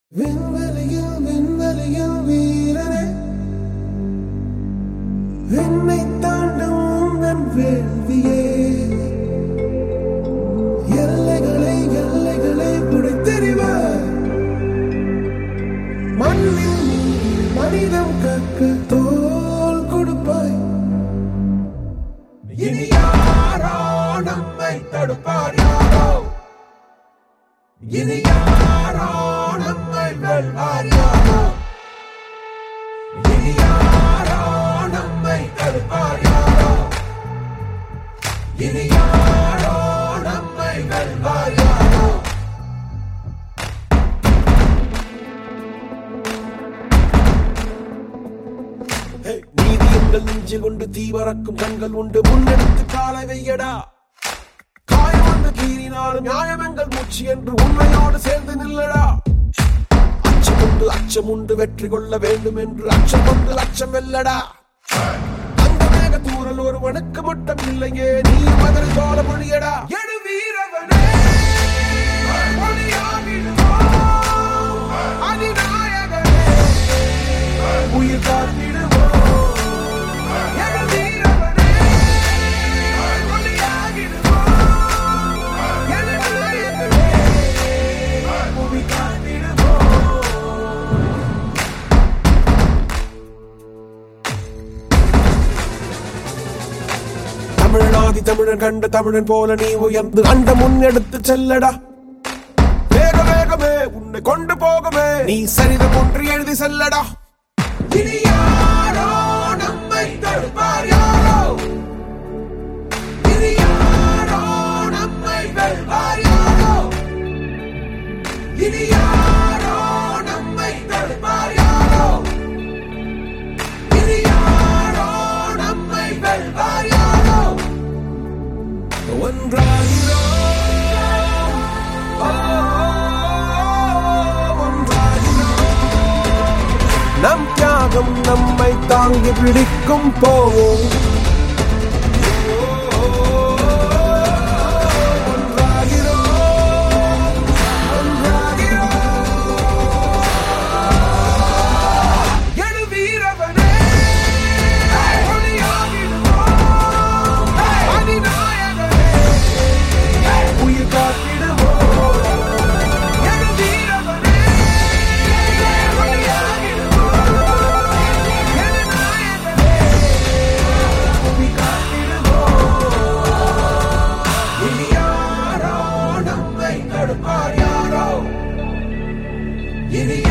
விண்வெளியில் விண்வெளியில் வீரனே, விண்ணை தாண்டும் நன் வேள்வியே, எல்லைகளை எல்லைகளை புடைத்தெறிவாய், மண்ணில் மனிதம் காக்க தோள் கொடுப்பாய். இனி யாரோ நம்மை தடுப்பார் யாரோ, இனி யாரோ நம்மை வெல்வார் யாரோ, இனி யாரோ நம்மை தடுப்பார் யாரோ, இனி யாரோ நம்மை வெல்வார் யாரோ. நீதி எங்கள் நெஞ்சு கொண்டு தீவரக்கும் கண்கள் உண்டு, முன்னெடுத்து காலை வையடா. காயம் வந்து கீறினாலும் நியாயம் எங்கள் மூச்சு என்று உண்மையோடு சேர்ந்து நில்லடா. அச்சம் உண்டு வெற்றி கொள்ள வேண்டும் என்று அச்சம் கொண்டு லட்சம் வெல்லடா. அந்த மேக தூரல் ஒருவனுக்கு மட்டும் இல்லையே, நீ மதுரை போல மொழியடா. எடு வீரவனே, அதிநாயகனே, உயிர் காத்திடுவோம். தமிழனாதி தமிழன் கண்ட தமிழன் போல நீ உயர்ந்து அண்ட முன்னெடுத்து செல்லடா. வேக வேகமே உன்னை கொண்டு போகவே நீ சரிதம் ஒன்று எழுதி செல்லடா. இனி யாரோ நம்மை தடுப்பார் யாரோ, இனி யாரோ நம்மை வெல்வார் யாரோ, இனி யாரோ நம்மை தடுப்பார் யாரோ, இனி யாரோ நம்மை வெல்வார் யாரோ. ஒன்றாகிறோம், நம் தியாகம் நம்மை தாங்கி பிடிக்கும் போவோம். Idiot.